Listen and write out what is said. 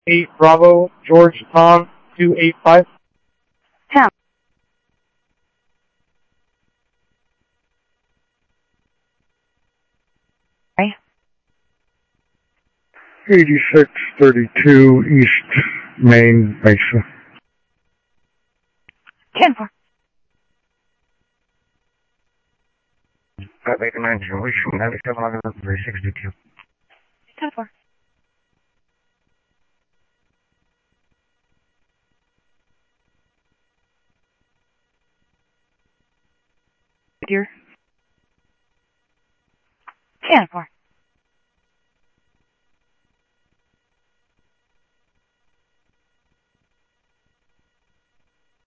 8 Bravo, George Tom, 285. 10. 8632 East Main Mesa. 10-4. 589 Jewish, 97 362. 10-4. Dear. 10-4.